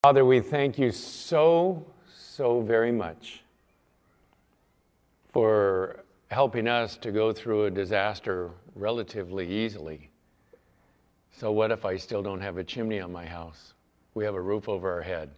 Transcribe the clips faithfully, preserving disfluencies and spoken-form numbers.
Father, we thank you so, so very much for helping us to go through a disaster relatively easily. So what if I still don't have a chimney on my house? We have a roof over our head.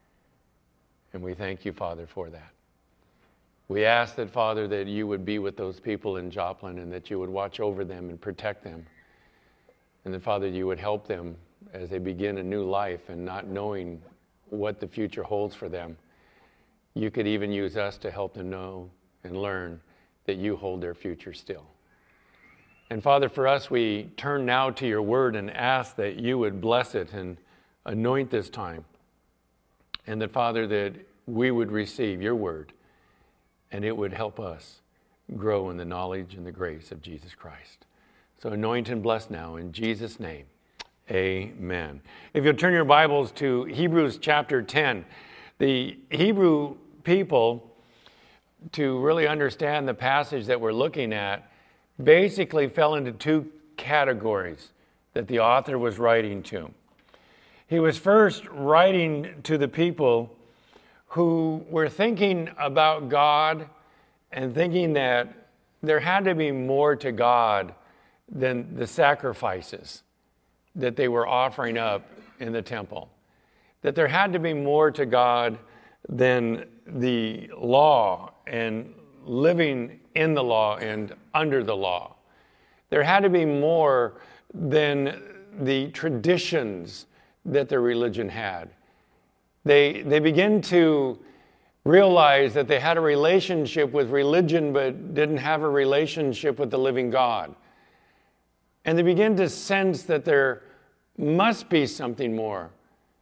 And we thank you, Father, for that. We ask that, Father, that you would be with those people in Joplin and that you would watch over them and protect them. And that, Father, you would help them as they begin a new life and not knowing what the future holds for them. You could even use us to help them know and learn that you hold their future still. And Father, for us, we turn now to your word and ask that you would bless it and anoint this time. And that, Father, that we would receive your word and it would help us grow in the knowledge and the grace of Jesus Christ. So anoint and bless now in Jesus' name. Amen. If you'll turn your Bibles to Hebrews chapter ten, the Hebrew people, to really understand the passage that we're looking at, basically fell into two categories that the author was writing to. He was first writing to the people who were thinking about God and thinking that there had to be more to God than the sacrifices that they were offering up in the temple. That there had to be more to God than the law and living in the law and under the law. There had to be more than the traditions that their religion had. They, they begin to realize that they had a relationship with religion but didn't have a relationship with the living God. And they begin to sense that there must be something more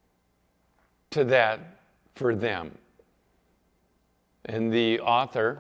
to that for them. And the author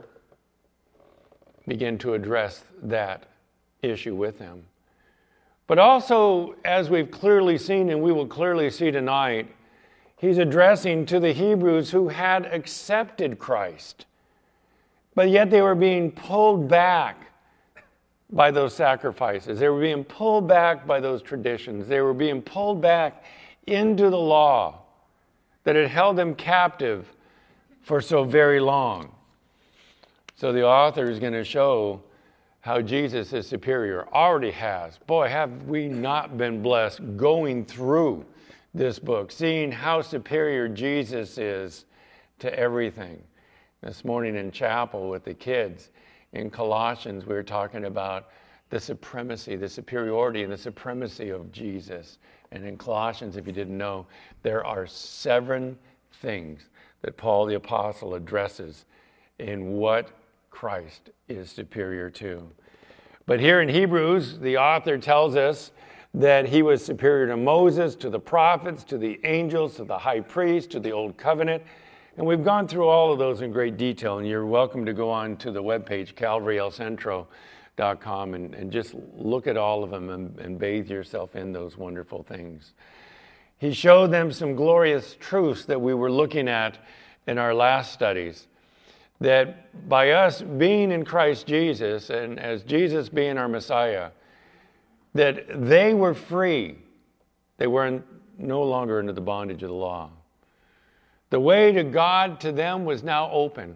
began to address that issue with them. But also, as we've clearly seen, and we will clearly see tonight, he's addressing to the Hebrews who had accepted Christ, but yet they were being pulled back by those sacrifices. They were being pulled back by those traditions. They were being pulled back into the law that had held them captive for so very long. So the author is going to show how Jesus is superior, already has. Boy, have we not been blessed going through this book, seeing how superior Jesus is to everything. This morning in chapel with the kids, in Colossians, we were talking about the supremacy, the superiority and the supremacy of Jesus. And in Colossians, if you didn't know, there are seven things that Paul the Apostle addresses in what Christ is superior to. But here in Hebrews, the author tells us that he was superior to Moses, to the prophets, to the angels, to the high priest, to the old covenant. And we've gone through all of those in great detail, and you're welcome to go on to the webpage, calvary el centro dot com, and, and just look at all of them and, and bathe yourself in those wonderful things. He showed them some glorious truths that we were looking at in our last studies, that by us being in Christ Jesus, and as Jesus being our Messiah, that they were free. They were no longer under the bondage of the law. The way to God to them was now open.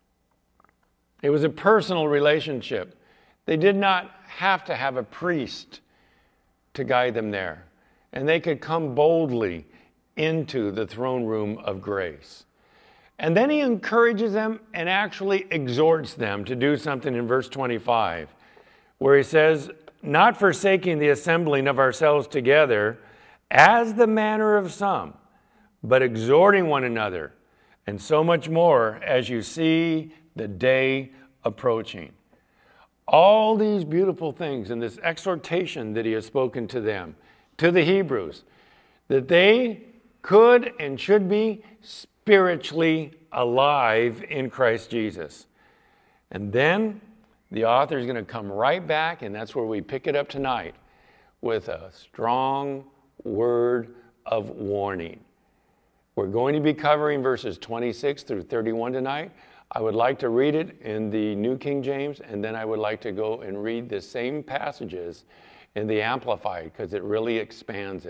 It was a personal relationship. They did not have to have a priest to guide them there. And they could come boldly into the throne room of grace. And then he encourages them and actually exhorts them to do something in verse twenty-five, where he says, not forsaking the assembling of ourselves together, as the manner of some, but exhorting one another, and so much more as you see the day approaching. All these beautiful things in this exhortation that he has spoken to them, to the Hebrews, that they could and should be spiritually alive in Christ Jesus. And then the author is going to come right back, and that's where we pick it up tonight, with a strong word of warning. We're going to be covering verses twenty-six through thirty-one tonight. I would like to read it in the New King James, and then I would like to go and read the same passages in the Amplified, because it really expands it.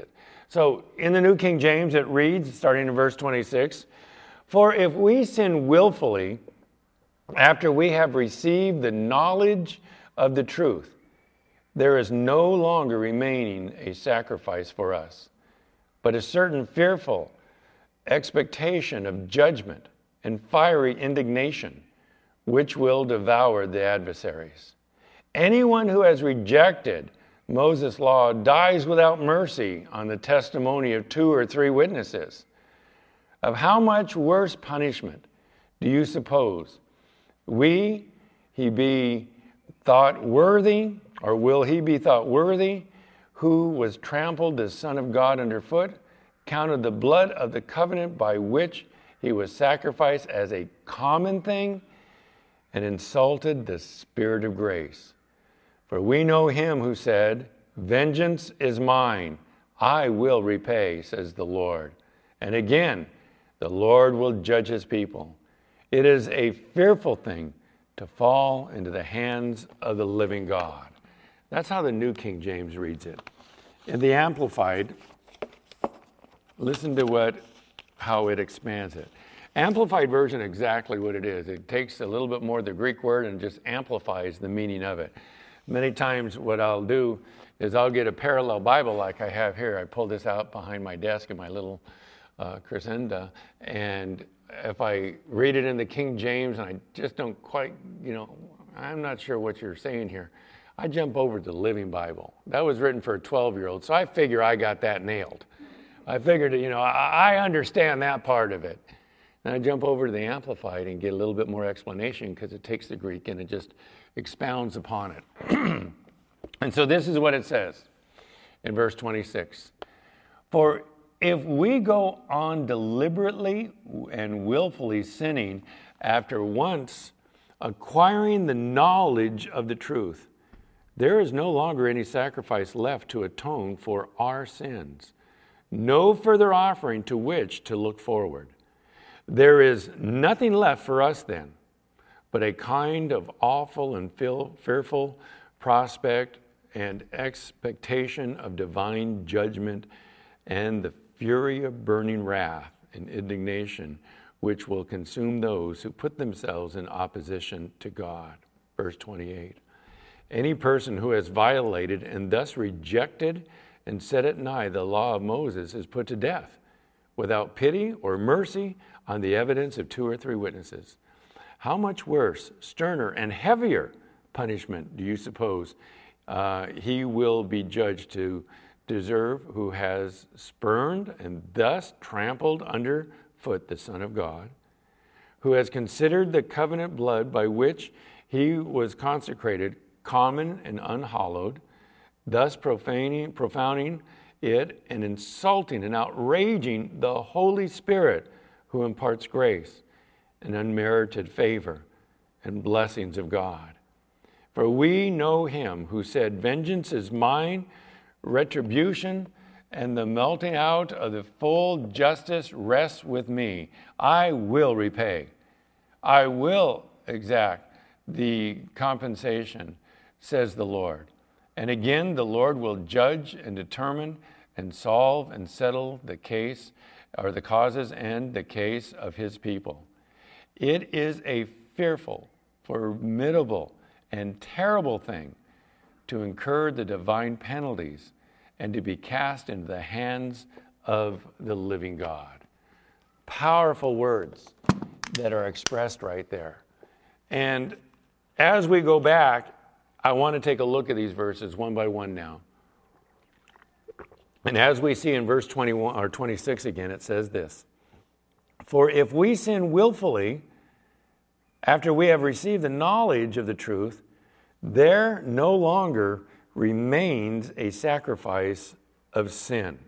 So in the New King James, it reads, starting in verse twenty-six, "For if we sin willfully, after we have received the knowledge of the truth, there is no longer remaining a sacrifice for us, but a certain fearful expectation of judgment and fiery indignation, which will devour the adversaries. Anyone who has rejected Moses' law dies without mercy on the testimony of two or three witnesses. Of how much worse punishment do you suppose we he be thought worthy, or will he be thought worthy, who was trampled the Son of God underfoot, counted the blood of the covenant by which he was sacrificed as a common thing, and insulted the Spirit of grace? For we know him who said, 'Vengeance is mine, I will repay,' says the Lord. And again, the Lord will judge his people. It is a fearful thing to fall into the hands of the living God." That's how the New King James reads it. In the Amplified, listen to what how it expands it. Amplified version, exactly what it is. It takes a little bit more of the Greek word and just amplifies the meaning of it. Many times what I'll do is I'll get a parallel Bible like I have here. I pull this out behind my desk in my little uh, Crescenda, and if I read it in the King James and I just don't quite, you know, I'm not sure what you're saying here, I jump over to the Living Bible. That was written for a twelve-year-old, so I figure I got that nailed. I figured, you know, I, I understand that part of it. And I jump over to the Amplified and get a little bit more explanation because it takes the Greek and it just expounds upon it. And so this is what it says in verse twenty-six. "For if we go on deliberately and willfully sinning after once acquiring the knowledge of the truth, there is no longer any sacrifice left to atone for our sins, no further offering to which to look forward. There is nothing left for us then, but a kind of awful and fearful prospect and expectation of divine judgment and the fury of burning wrath and indignation which will consume those who put themselves in opposition to God." Verse twenty-eight. "Any person who has violated and thus rejected and set at nigh the law of Moses is put to death, without pity or mercy on the evidence of two or three witnesses. How much worse, sterner, and heavier punishment do you suppose uh, he will be judged to deserve who has spurned and thus trampled underfoot the Son of God, who has considered the covenant blood by which he was consecrated common and unhallowed, thus profaning, profaning it and insulting and outraging the Holy Spirit who imparts grace and unmerited favor and blessings of God? For we know him who said, 'Vengeance is mine, retribution and the melting out of the full justice rests with me. I will repay. I will exact the compensation, says the Lord.' And again, the Lord will judge and determine and solve and settle the case or the causes and the case of his people. It is a fearful, formidable, and terrible thing to incur the divine penalties and to be cast into the hands of the living God." Powerful words that are expressed right there. And as we go back, I want to take a look at these verses one by one now. And as we see in verse twenty-one or twenty-six again, it says this: "For if we sin willfully, after we have received the knowledge of the truth, there no longer remains a sacrifice of sin."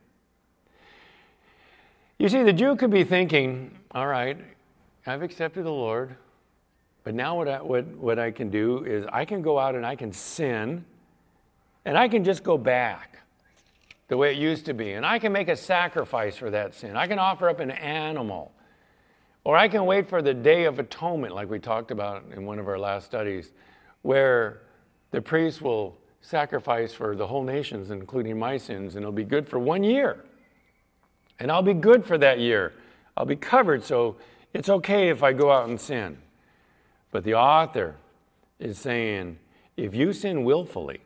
You see, the Jew could be thinking, all right, I've accepted the Lord, but now what I, what, what I can do is I can go out and I can sin, and I can just go back the way it used to be, and I can make a sacrifice for that sin. I can offer up an animal, or I can wait for the Day of Atonement, like we talked about in one of our last studies, where the priest will sacrifice for the whole nations, including my sins, and it'll be good for one year. And I'll be good for that year. I'll be covered, so it's okay if I go out and sin. But the author is saying, if you sin willfully,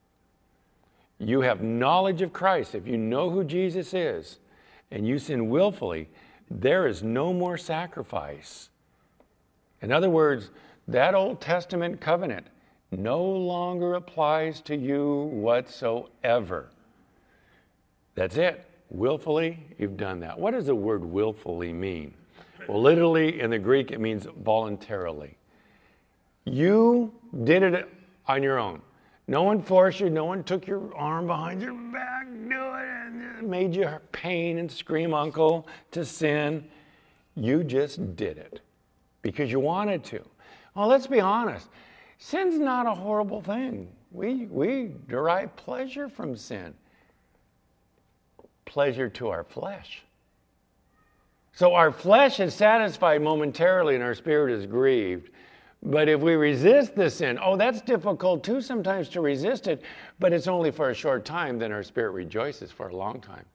you have knowledge of Christ, if you know who Jesus is, and you sin willfully, there is no more sacrifice. In other words, that Old Testament covenant no longer applies to you whatsoever. That's it. Willfully, you've done that. What does the word willfully mean? Well, literally in the Greek, it means voluntarily. You did it on your own. No one forced you. No one took your arm behind your back, do it, and made you pain and scream, uncle, to sin. You just did it because you wanted to. Well, let's be honest. Sin's not a horrible thing. We, we derive pleasure from sin. Pleasure to our flesh. So our flesh is satisfied momentarily and our spirit is grieved. But if we resist the sin, oh, that's difficult too sometimes to resist it, but it's only for a short time, then our spirit rejoices for a long time.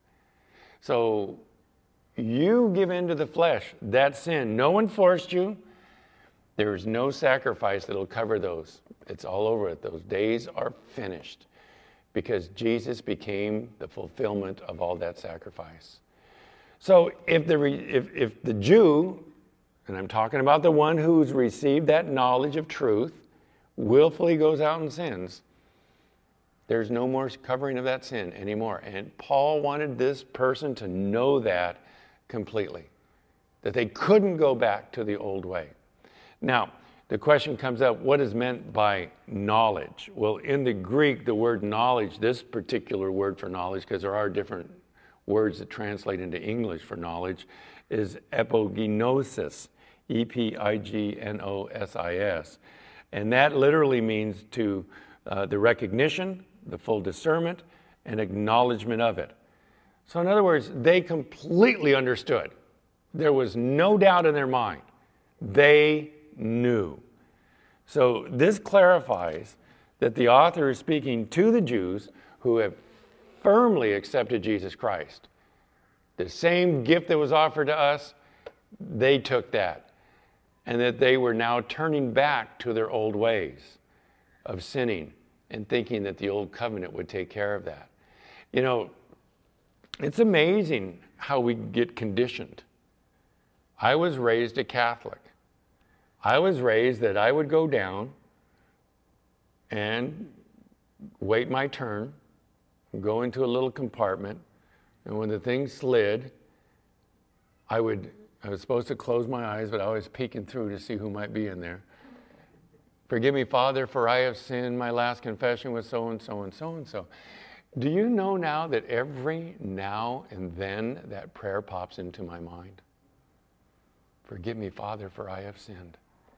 So you give in to the flesh, that sin. No one forced you. There is no sacrifice that will cover those. It's all over it. Those days are finished because Jesus became the fulfillment of all that sacrifice. So if the, if, if the Jew, and I'm talking about the one who's received that knowledge of truth, willfully goes out and sins, there's no more covering of that sin anymore. And Paul wanted this person to know that completely, that they couldn't go back to the old way. Now, the question comes up, what is meant by knowledge? Well, in the Greek, the word knowledge, this particular word for knowledge, because there are different words that translate into English for knowledge, is epignosis, E P I G N O S I S. And that literally means to uh, the recognition, the full discernment, and acknowledgement of it. So in other words, they completely understood. There was no doubt in their mind. They knew. So this clarifies that the author is speaking to the Jews who have firmly accepted Jesus Christ. The same gift that was offered to us, they took that. And that they were now turning back to their old ways of sinning and thinking that the old covenant would take care of that. You know, it's amazing how we get conditioned. I was raised a Catholic. I was raised that I would go down and wait my turn, go into a little compartment, and when the thing slid, I would, I was supposed to close my eyes, but I was peeking through to see who might be in there. Forgive me, Father, for I have sinned. My last confession was so-and-so and so-and-so. Do you know now that every now and then that prayer pops into my mind? Forgive me, Father, for I have sinned.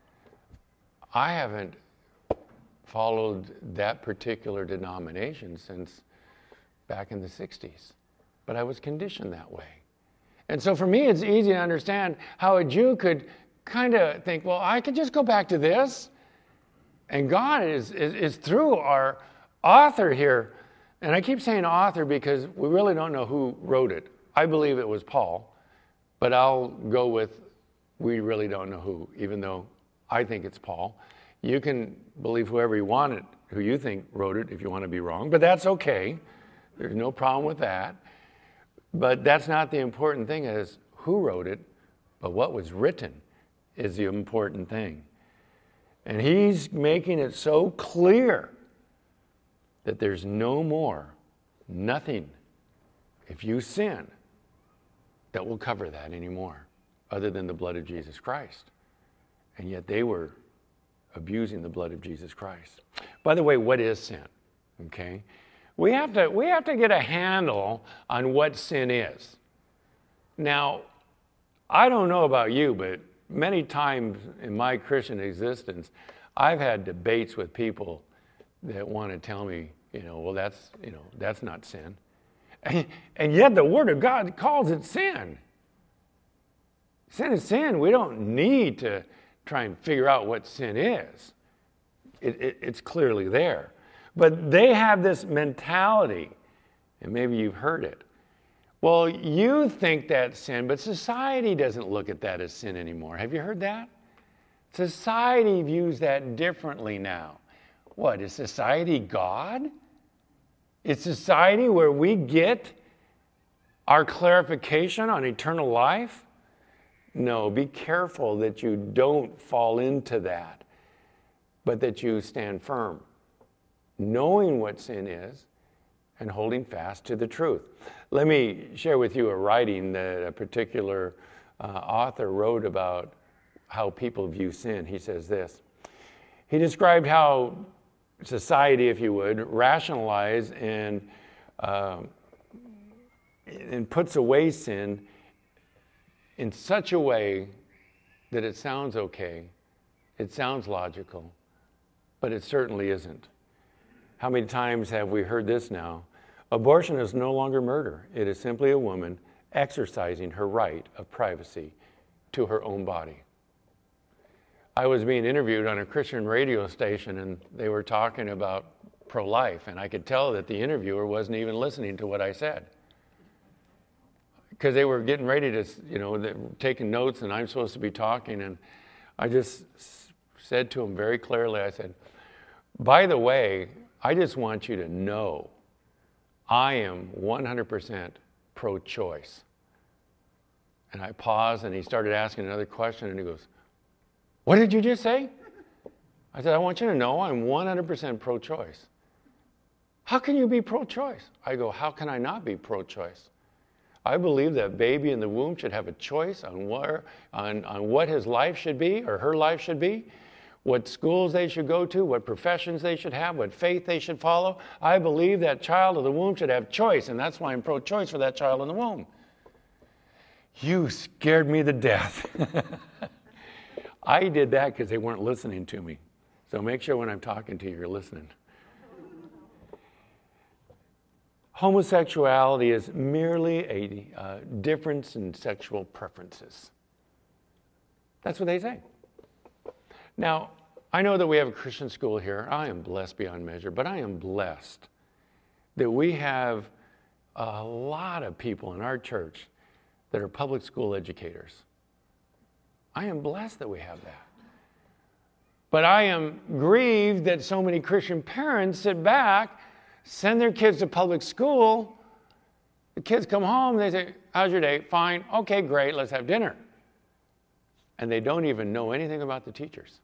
I haven't followed that particular denomination since back in the sixties, but I was conditioned that way. And so for me, it's easy to understand how a Jew could kind of think, well, I could just go back to this. And God is, is, is through our author here. And I keep saying author because we really don't know who wrote it. I believe it was Paul, but I'll go with we really don't know who, even though I think it's Paul. You can believe whoever you want it, who you think wrote it, if you want to be wrong, but that's okay. There's no problem with that. But that's not the important thing, is who wrote it, but what was written is the important thing. And he's making it so clear that there's no more, nothing, if you sin, that will cover that anymore, other than the blood of Jesus Christ. And yet they were abusing the blood of Jesus Christ. By the way, what is sin? Okay? We have to, we have to get a handle on what sin is. Now, I don't know about you, but many times in my Christian existence, I've had debates with people that want to tell me, you know, well, that's, you know, that's not sin. And, and yet the Word of God calls it sin. Sin is sin. We don't need to try and figure out what sin is. It, it, it's clearly there. But they have this mentality, and maybe you've heard it. Well, you think that's sin, but society doesn't look at that as sin anymore. Have you heard that? Society views that differently now. What, is society God? Is society where we get our clarification on eternal life? No, be careful that you don't fall into that, but that you stand firm, knowing what sin is and holding fast to the truth. Let me share with you a writing that a particular uh, author wrote about how people view sin. He says this. He described how society, if you would, rationalize and uh, and puts away sin in such a way that it sounds okay, it sounds logical, but it certainly isn't. How many times have we heard this now? Abortion is no longer murder. It is simply a woman exercising her right of privacy to her own body. I was being interviewed on a Christian radio station, and they were talking about pro-life, and I could tell that the interviewer wasn't even listening to what I said, because they were getting ready to, you know, they were taking notes, and I'm supposed to be talking, and I just said to them very clearly, I said, by the way, I just want you to know I am one hundred percent pro-choice. And I paused, and he started asking another question, and he goes, what did you just say? I said, I want you to know I'm one hundred percent pro-choice. How can you be pro-choice? I go, how can I not be pro-choice? I believe that baby in the womb should have a choice on where, on, on what his life should be or her life should be, what schools they should go to, what professions they should have, what faith they should follow. I believe that child of the womb should have choice, and that's why I'm pro-choice for that child in the womb. You scared me to death. I did that because they weren't listening to me. So make sure when I'm talking to you, you're listening. Homosexuality is merely a uh, difference in sexual preferences. That's what they say. Now, I know that we have a Christian school here. I am blessed beyond measure, but I am blessed that we have a lot of people in our church that are public school educators. I am blessed that we have that. But I am grieved that so many Christian parents sit back, send their kids to public school. The kids come home, they say, how's your day? Fine. Okay, great, let's have dinner. And they don't even know anything about the teachers.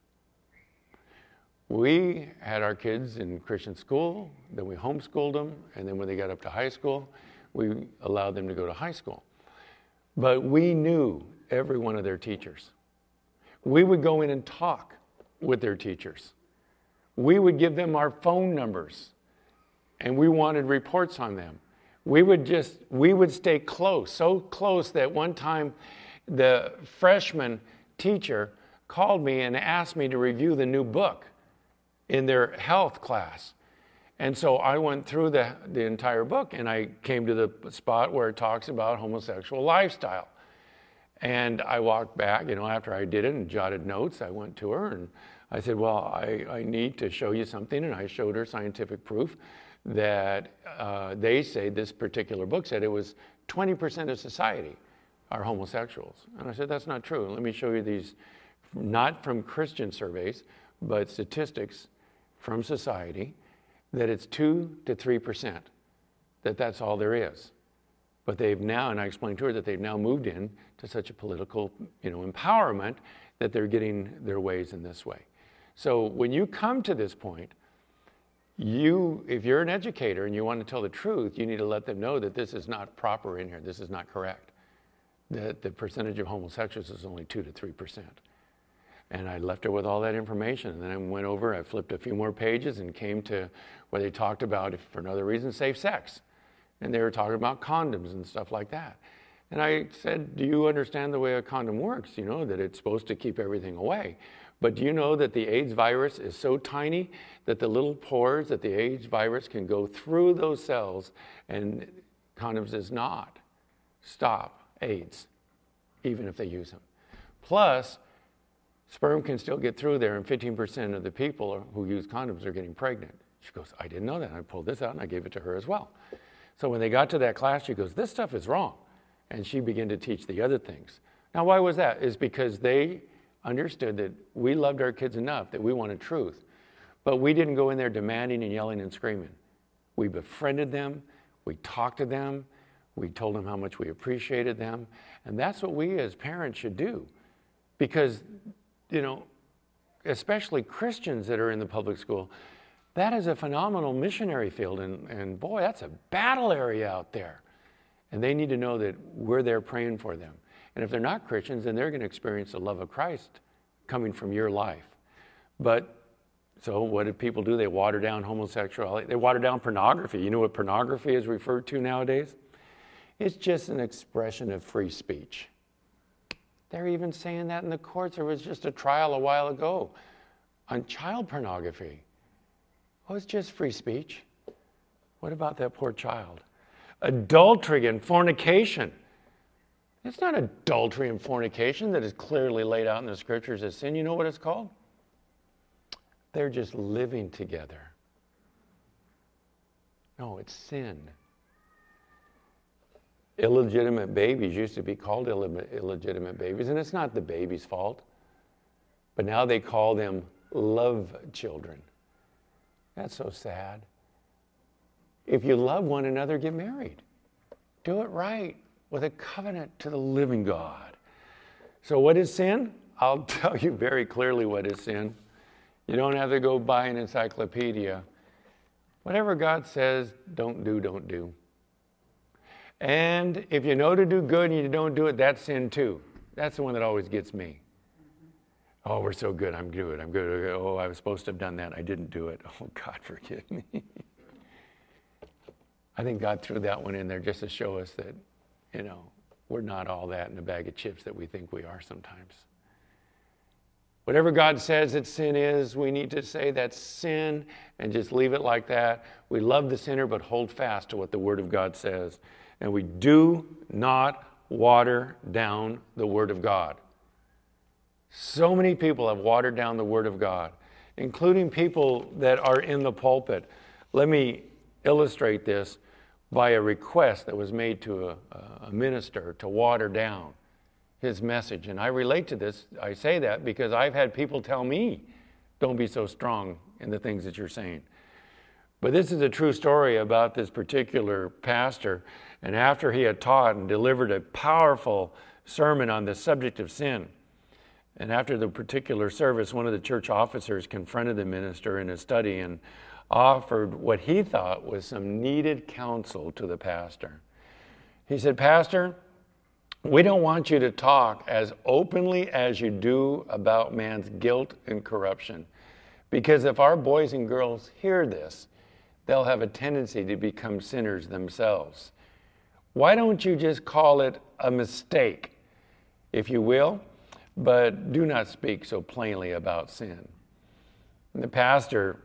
We had our kids in Christian school, then we homeschooled them, and then when they got up to high school, we allowed them to go to high school. But we knew every one of their teachers. We would go in and talk with their teachers. We would give them our phone numbers, and we wanted reports on them. We would just, we would stay close, so close that one time the freshman teacher called me and asked me to review the new book in their health class. And so I went through the, the entire book, and I came to the spot where it talks about homosexual lifestyle. And I walked back, you know, after I did it and jotted notes, I went to her and I said, well, I, I need to show you something. And I showed her scientific proof that uh, they say this particular book said it was twenty percent of society are homosexuals. And I said, that's not true. Let me show you these, not from Christian surveys, but statistics from society, that it's two to three percent, that that's all there is. But they've now, and I explained to her that they've now moved in to such a political, you know, empowerment that they're getting their ways in this way. So when you come to this point, you, if you're an educator and you want to tell the truth, you need to let them know that this is not proper in here. This is not correct. That the percentage of homosexuals is only two to three percent. And I left her with all that information. And then I went over, I flipped a few more pages and came to where they talked about, if for another reason, safe sex. And they were talking about condoms and stuff like that. And I said, do you understand the way a condom works? You know, that it's supposed to keep everything away. But do you know that the AIDS virus is so tiny that the little pores that the AIDS virus can go through those cells, and condoms does not stop AIDS, even if they use them. Plus, sperm can still get through there, and fifteen percent of the people who use condoms are getting pregnant. She goes, I didn't know that. I pulled this out and I gave it to her as well. So when they got to that class, she goes, this stuff is wrong. And she began to teach the other things. Now, why was that? It's because they understood that we loved our kids enough that we wanted truth. But we didn't go in there demanding and yelling and screaming. We befriended them. We talked to them. We told them how much we appreciated them. And that's what we as parents should do. Because, you know, especially Christians that are in the public school, that is a phenomenal missionary field. And, and boy, that's a battle area out there. And they need to know that we're there praying for them. And if they're not Christians, then they're going to experience the love of Christ coming from your life. But, so what do people do? They water down homosexuality. They water down pornography. You know what pornography is referred to nowadays? It's just an expression of free speech. They're even saying that in the courts. There was just a trial a while ago on child pornography. Oh, it's just free speech. What about that poor child? Adultery and fornication. It's not adultery and fornication that is clearly laid out in the scriptures as sin. You know what it's called? They're just living together. No, it's sin. Illegitimate babies used to be called Ill- illegitimate babies, and it's not the baby's fault. But now they call them love children. That's so sad. If you love one another, get married. Do it right with a covenant to the living God. So what is sin? I'll tell you very clearly what is sin. You don't have to go buy an encyclopedia. Whatever God says, don't do, don't do. And if you know to do good and you don't do it, that's sin too. That's the one that always gets me. Oh, we're so good, I'm good, I'm good. Oh, I was supposed to have done that, I didn't do it. Oh, God, forgive me. I think God threw that one in there just to show us that, you know, we're not all that in a bag of chips that we think we are sometimes. Whatever God says that sin is, we need to say that's sin and just leave it like that. We love the sinner, but hold fast to what the Word of God says. And we do not water down the Word of God. So many people have watered down the Word of God, including people that are in the pulpit. Let me illustrate this by a request that was made to a, a minister to water down his message. And I relate to this. I say that because I've had people tell me, don't be so strong in the things that you're saying. But this is a true story about this particular pastor. And after he had taught and delivered a powerful sermon on the subject of sin, and after the particular service, one of the church officers confronted the minister in his study and offered what he thought was some needed counsel to the pastor. He said, Pastor, we don't want you to talk as openly as you do about man's guilt and corruption. Because if our boys and girls hear this, they'll have a tendency to become sinners themselves. Why don't you just call it a mistake, if you will, but do not speak so plainly about sin. And the pastor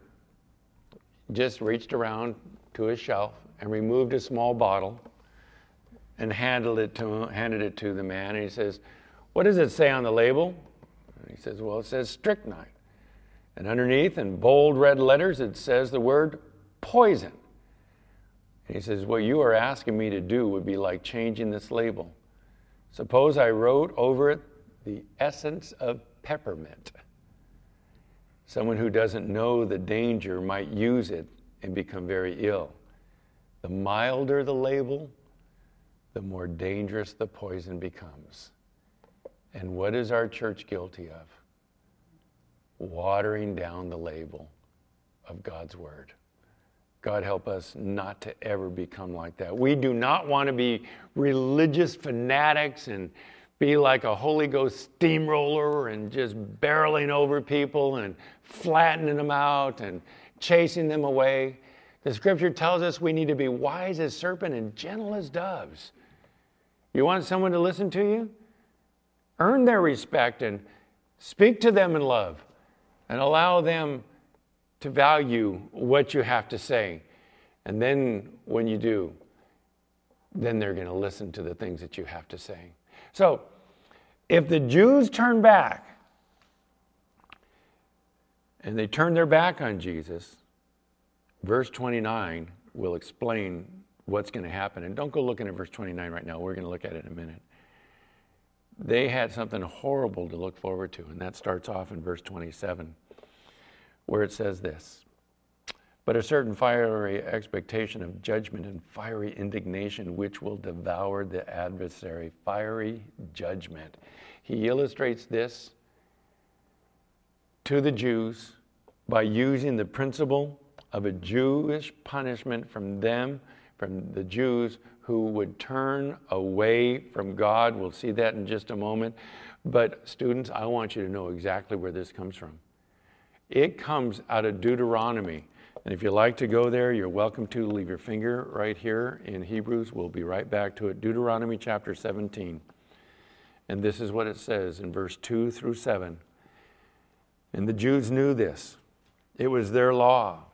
just reached around to his shelf and removed a small bottle and handed it to handed it to the man. And he says, what does it say on the label? And he says, well, it says strychnine. And underneath, in bold red letters, it says the word poison. And he says, what you are asking me to do would be like changing this label. Suppose I wrote over it the essence of peppermint. Someone who doesn't know the danger might use it and become very ill. The milder the label, the more dangerous the poison becomes. And what is our church guilty of? Watering down the label of God's Word. God help us not to ever become like that. We do not want to be religious fanatics and be like a Holy Ghost steamroller and just barreling over people and flattening them out and chasing them away. The scripture tells us we need to be wise as serpent and gentle as doves. You want someone to listen to you? Earn their respect and speak to them in love and allow them to value what you have to say. And then when you do, then they're going to listen to the things that you have to say. So, if the Jews turn back and they turn their back on Jesus, verse twenty-nine will explain what's going to happen. And don't go looking at verse twenty-nine right now. We're going to look at it in a minute. They had something horrible to look forward to, and that starts off in verse twenty-seven, where it says this: "But a certain fiery expectation of judgment and fiery indignation which will devour the adversary." Fiery judgment. He illustrates this to the Jews by using the principle of a Jewish punishment from them, from the Jews who would turn away from God. We'll see that in just a moment. But students, I want you to know exactly where this comes from. It comes out of Deuteronomy. And if you like to go there, you're welcome to. Leave your finger right here in Hebrews. We'll be right back to it. Deuteronomy chapter seventeen. And this is what it says in verse two through seven. "And the Jews knew this. It was their law.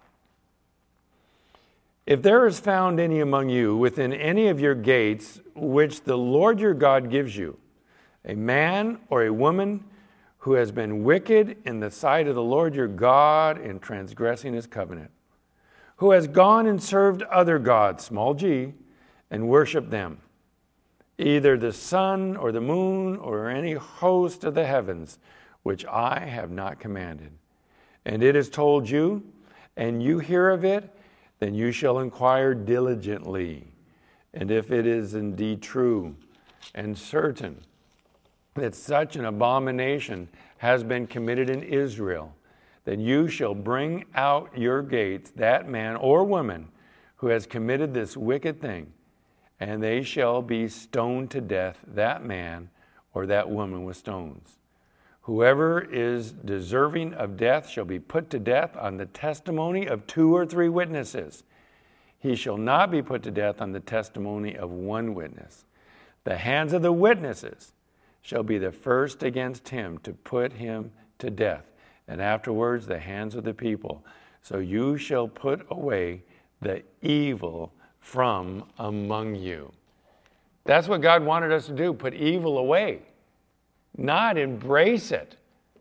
If there is found any among you within any of your gates, which the Lord your God gives you, a man or a woman who has been wicked in the sight of the Lord your God in transgressing his covenant, who has gone and served other gods, small g, and worshiped them, either the sun or the moon or any host of the heavens, which I have not commanded, and it is told you, and you hear of it, then you shall inquire diligently. And if it is indeed true and certain that such an abomination has been committed in Israel, then you shall bring out your gates that man or woman who has committed this wicked thing, and they shall be stoned to death, that man or that woman with stones. Whoever is deserving of death shall be put to death on the testimony of two or three witnesses. He shall not be put to death on the testimony of one witness. The hands of the witnesses shall be the first against him to put him to death, and afterwards the hands of the people. So you shall put away the evil from among you." That's what God wanted us to do, put evil away. Not embrace it.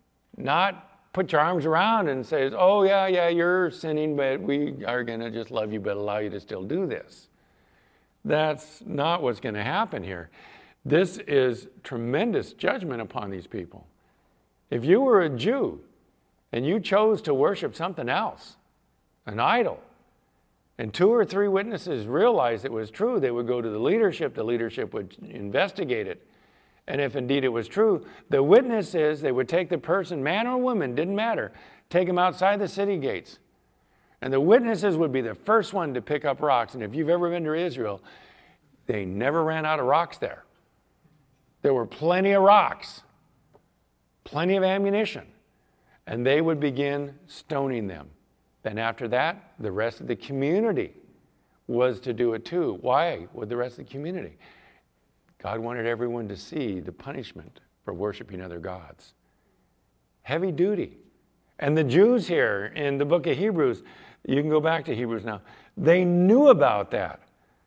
Not put your arms around and say, oh, yeah, yeah, you're sinning, but we are going to just love you, but allow you to still do this. That's not what's going to happen here. This is tremendous judgment upon these people. If you were a Jew and you chose to worship something else, an idol, and two or three witnesses realized it was true, they would go to the leadership. The leadership would investigate it. And if indeed it was true, the witnesses, they would take the person, man or woman, didn't matter, take them outside the city gates. And the witnesses would be the first one to pick up rocks. And if you've ever been to Israel, they never ran out of rocks there. There were plenty of rocks, plenty of ammunition. And they would begin stoning them. Then after that, the rest of the community was to do it too. Why would the rest of the community? God wanted everyone to see the punishment for worshiping other gods. Heavy duty. And the Jews here in the book of Hebrews, you can go back to Hebrews now, they knew about that.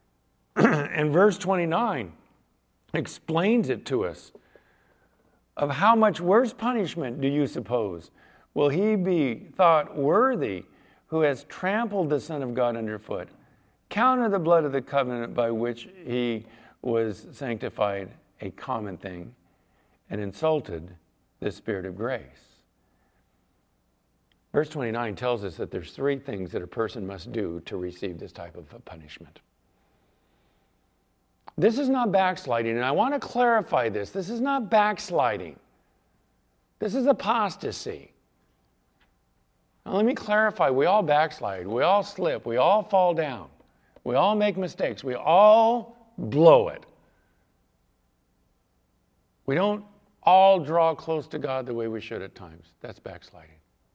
And verse twenty-nine explains it to us. Of how much worse punishment do you suppose will he be thought worthy who has trampled the Son of God underfoot, counted the blood of the covenant by which he was sanctified a common thing, and insulted the Spirit of grace? Verse twenty-nine tells us that there's three things that a person must do to receive this type of a punishment. This is not backsliding, and I want to clarify this. This is not backsliding. This is apostasy. Now let me clarify, we all backslide, we all slip, we all fall down, we all make mistakes, we all blow it. We don't all draw close to God the way we should at times. That's backsliding.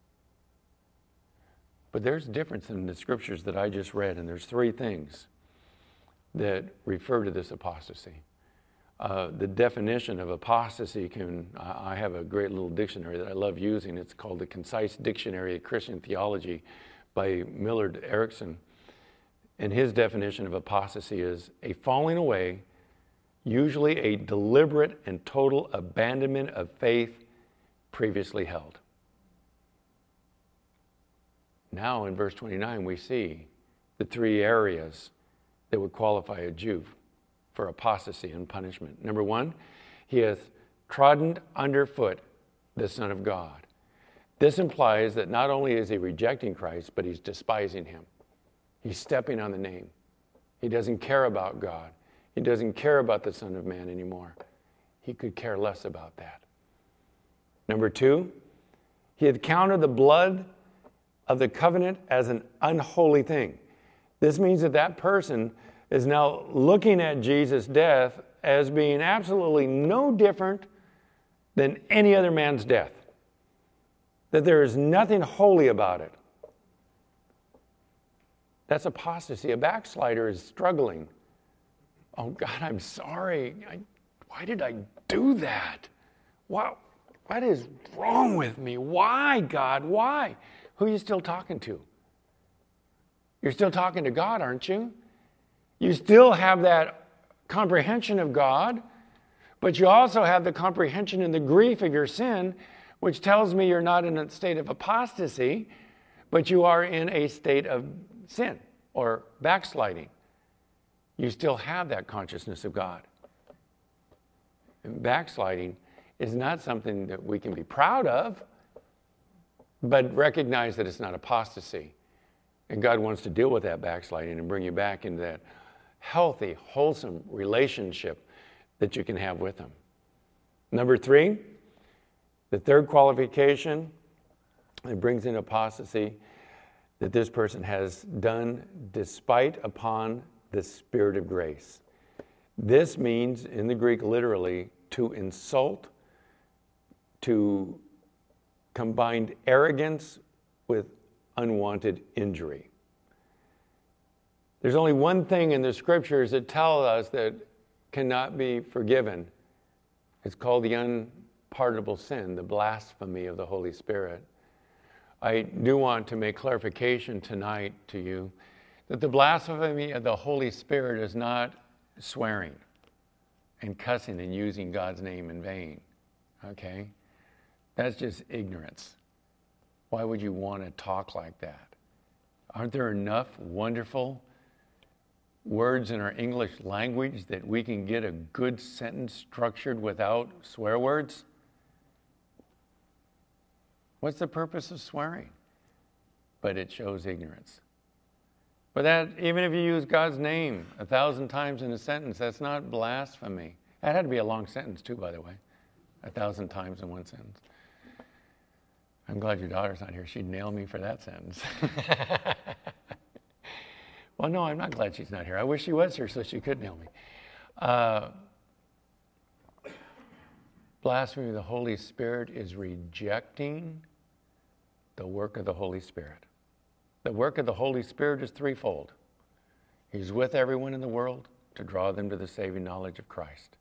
But there's a difference in the scriptures that I just read, and there's three things that refer to this apostasy. Uh, the definition of apostasy can, I have a great little dictionary that I love using. It's called the Concise Dictionary of Christian Theology by Millard Erickson. And his definition of apostasy is a falling away, usually a deliberate and total abandonment of faith previously held. Now in verse twenty-nine we see the three areas that would qualify a Jew for apostasy and punishment. Number one, he hath trodden underfoot the Son of God. This implies that not only is he rejecting Christ, but he's despising him. He's stepping on the name. He doesn't care about God. He doesn't care about the Son of Man anymore. He could care less about that. Number two, he had counted the blood of the covenant as an unholy thing. This means that that person is now looking at Jesus' death as being absolutely no different than any other man's death. That there is nothing holy about it. That's apostasy. A backslider is struggling. Oh God, I'm sorry. I, why did I do that? What, what is wrong with me? Why, God? Why? Who are you still talking to? You're still talking to God, aren't you? You still have that comprehension of God, but you also have the comprehension and the grief of your sin, which tells me you're not in a state of apostasy, but you are in a state of sin or backsliding. You still have that consciousness of God. And backsliding is not something that we can be proud of, but recognize that it's not apostasy. And God wants to deal with that backsliding and bring you back into that healthy, wholesome relationship that you can have with Him. Number three, the third qualification that brings in apostasy, that this person has done despite upon the Spirit of grace. This means, in the Greek, literally, to insult, to combine arrogance with unwanted injury. There's only one thing in the Scriptures that tell us that cannot be forgiven. It's called the unpardonable sin, the blasphemy of the Holy Spirit. I do want to make clarification tonight to you that the blasphemy of the Holy Spirit is not swearing and cussing and using God's name in vain. Okay? That's just ignorance. Why would you want to talk like that? Aren't there enough wonderful words in our English language that we can get a good sentence structured without swear words? What's the purpose of swearing? But it shows ignorance. But that, even if you use God's name a thousand times in a sentence, that's not blasphemy. That had to be a long sentence too, by the way. A thousand times in one sentence. I'm glad your daughter's not here. She'd nail me for that sentence. Well, no, I'm not glad she's not here. I wish she was here so she could nail me. Uh, blasphemy of the Holy Spirit is rejecting the work of the Holy Spirit. The work of the Holy Spirit is threefold. He's with everyone in the world to draw them to the saving knowledge of Christ.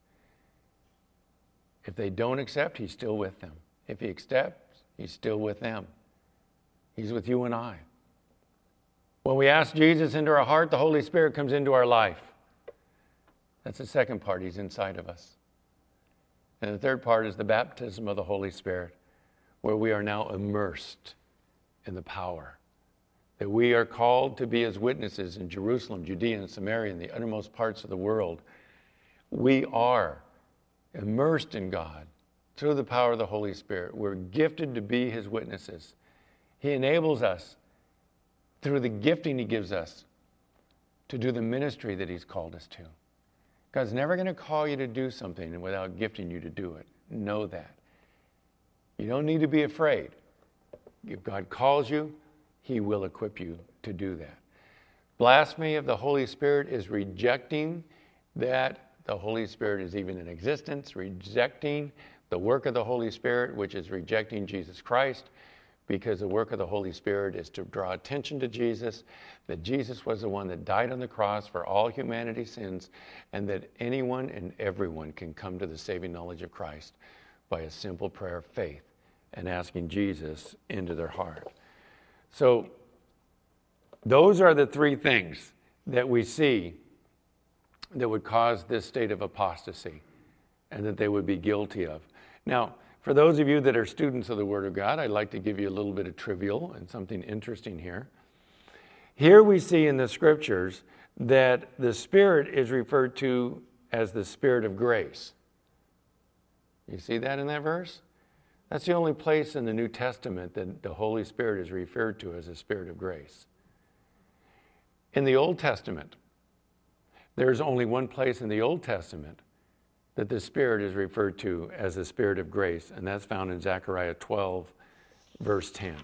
If they don't accept, He's still with them. If He accepts, He's still with them. He's with you and I. When we ask Jesus into our heart, the Holy Spirit comes into our life. That's the second part. He's inside of us. And the third part is the baptism of the Holy Spirit, where we are now immersed in the power. That we are called to be His witnesses in Jerusalem, Judea, and Samaria, and the uttermost parts of the world. We are immersed in God through the power of the Holy Spirit. We're gifted to be His witnesses. He enables us, through the gifting He gives us, to do the ministry that He's called us to. God's never going to call you to do something without gifting you to do it. Know that. You don't need to be afraid. If God calls you, He will equip you to do that. Blasphemy of the Holy Spirit is rejecting that the Holy Spirit is even in existence, rejecting the work of the Holy Spirit, which is rejecting Jesus Christ, because the work of the Holy Spirit is to draw attention to Jesus, that Jesus was the one that died on the cross for all humanity's sins, and that anyone and everyone can come to the saving knowledge of Christ by a simple prayer of faith and asking Jesus into their heart. So those are the three things that we see that would cause this state of apostasy and that they would be guilty of. Now, for those of you that are students of the Word of God, I'd like to give you a little bit of trivial and something interesting here. Here we see in the Scriptures that the Spirit is referred to as the Spirit of grace. You see that in that verse? That's the only place in the New Testament that the Holy Spirit is referred to as the Spirit of grace. In the Old Testament, there's only one place in the Old Testament that the Spirit is referred to as the Spirit of grace, and that's found in Zechariah twelve, verse ten.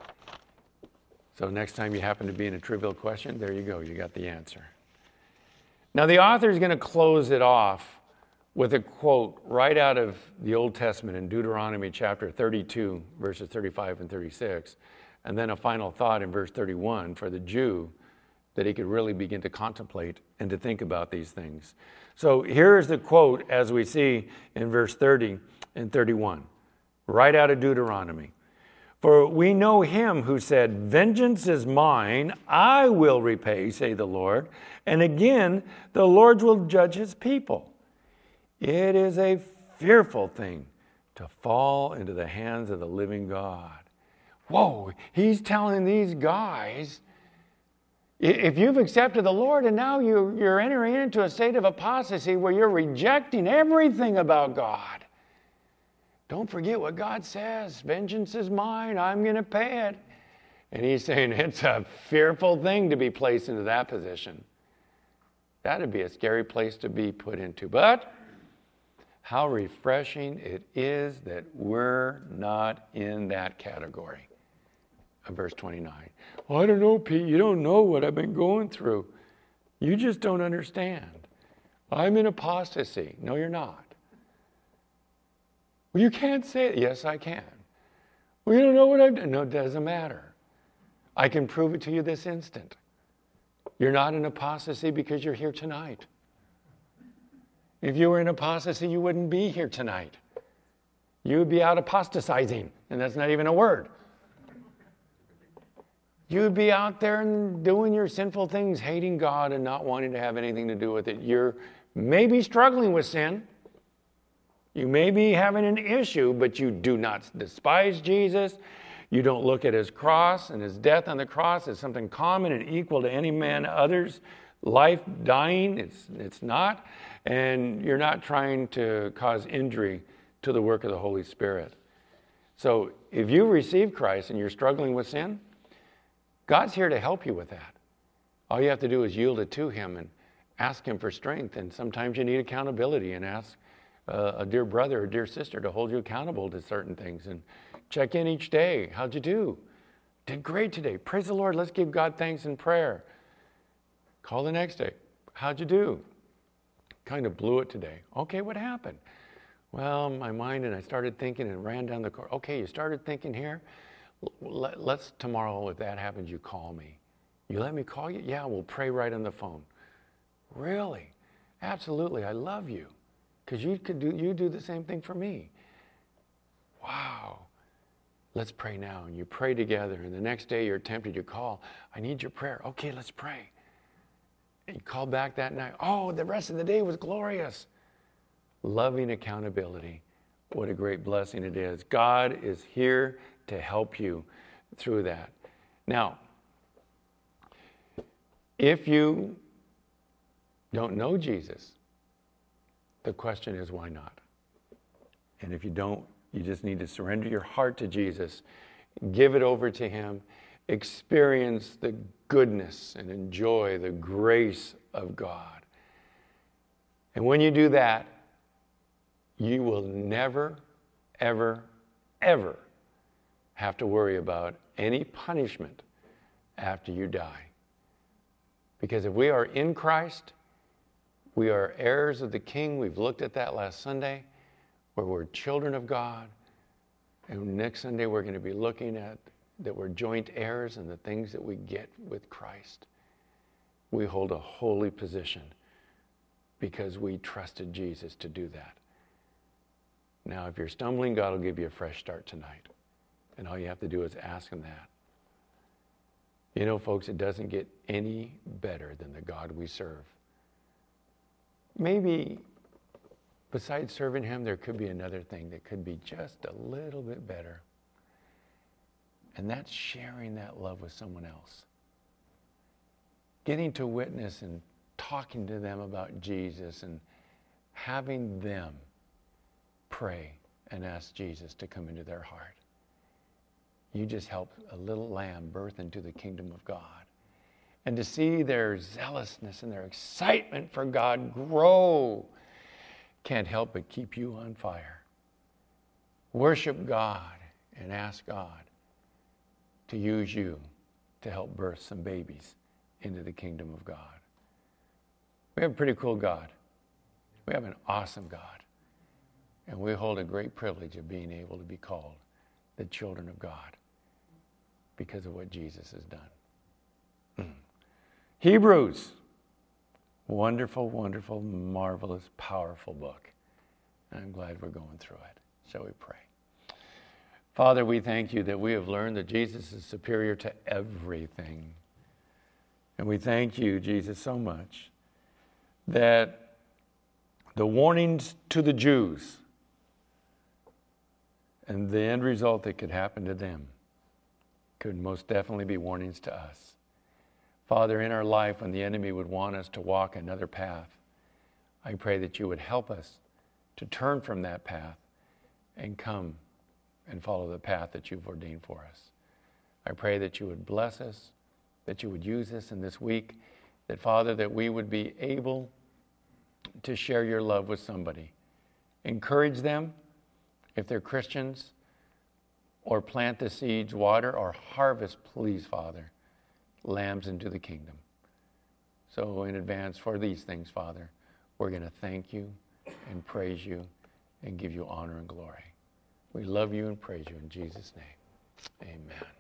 So next time you happen to be in a trivial question, there you go, you got the answer. Now the author is going to close it off with a quote right out of the Old Testament in Deuteronomy chapter thirty-two, verses thirty-five and thirty-six, and then a final thought in verse thirty-one for the Jew that he could really begin to contemplate and to think about these things. So here's the quote as we see in verse thirty and thirty-one, right out of Deuteronomy. For we know him who said, vengeance is mine, I will repay, say the Lord. And again, the Lord will judge his people. It is a fearful thing to fall into the hands of the living God. Whoa, he's telling these guys, if you've accepted the Lord and now you, you're entering into a state of apostasy where you're rejecting everything about God, don't forget what God says. Vengeance is mine. I'm going to pay it. And he's saying it's a fearful thing to be placed into that position. That would be a scary place to be put into. But how refreshing it is that we're not in that category. Verse twenty-nine. Well, I don't know, Pete. You don't know what I've been going through. You just don't understand. I'm in apostasy. No, you're not. Well, you can't say it. Yes, I can. Well, you don't know what I've done. No, it doesn't matter. I can prove it to you this instant. You're not in apostasy because you're here tonight. If you were in apostasy, you wouldn't be here tonight. You would be out apostatizing, and that's not even a word. You would be out there and doing your sinful things, hating God and not wanting to have anything to do with it. You're maybe struggling with sin. You may be having an issue, but you do not despise Jesus. You don't look at his cross and his death on the cross as something common and equal to any man other's life dying. It's, it's not. And you're not trying to cause injury to the work of the Holy Spirit. So if you receive Christ and you're struggling with sin, God's here to help you with that. All you have to do is yield it to him and ask him for strength. And sometimes you need accountability and ask uh, a dear brother or dear sister to hold you accountable to certain things. And check in each day. How'd you do? Did great today. Praise the Lord. Let's give God thanks in prayer. Call the next day. How'd you do? Kind of blew it today. Okay, what happened? Well, my mind and I started thinking and ran down the court. Okay, you started thinking here. Let's tomorrow, if that happens, you call me. You let me call you? Yeah, we'll pray right on the phone. Really? Absolutely. I love you. Because you could do you do the same thing for me. Wow. Let's pray now. And you pray together. And the next day you're tempted to call. I need your prayer. Okay, let's pray. And you call back that night. Oh, the rest of the day was glorious. Loving accountability. What a great blessing it is. God is here to help you through that. Now, if you don't know Jesus, the question is, why not? And if you don't, you just need to surrender your heart to Jesus, give it over to him, experience the goodness and enjoy the grace of God. And when you do that, you will never, ever, ever have to worry about any punishment after you die. Because if we are in Christ, we are heirs of the King. We've looked at that last Sunday, where we're children of God. And next Sunday, we're going to be looking at that we're joint heirs and the things that we get with Christ. We hold a holy position because we trusted Jesus to do that. Now, if you're stumbling, God will give you a fresh start tonight. And all you have to do is ask him that. You know, folks, it doesn't get any better than the God we serve. Maybe besides serving him, there could be another thing that could be just a little bit better. And that's sharing that love with someone else. getting to witness and talking to them about Jesus and having them pray and ask Jesus to come into their heart. You just help a little lamb birth into the kingdom of God. And to see their zealousness and their excitement for God grow can't help but keep you on fire. Worship God and ask God to use you to help birth some babies into the kingdom of God. We have a pretty cool God. We have an awesome God. And we hold a great privilege of being able to be called the children of God because of what Jesus has done. Hebrews. Wonderful, wonderful, marvelous, powerful book. I'm glad we're going through it. Shall we pray? Father, we thank you that we have learned that Jesus is superior to everything. And we thank you, Jesus, so much that the warnings to the Jews and the end result that could happen to them could most definitely be warnings to us. Father, in our life, when the enemy would want us to walk another path, I pray that you would help us to turn from that path and come and follow the path that you've ordained for us. I pray that you would bless us, that you would use us in this week, that, Father, that we would be able to share your love with somebody. Encourage them if they're Christians, or plant the seeds, water, or harvest, please, Father, lambs into the kingdom. So in advance for these things, Father, we're going to thank you and praise you and give you honor and glory. We love you and praise you in Jesus' name. Amen.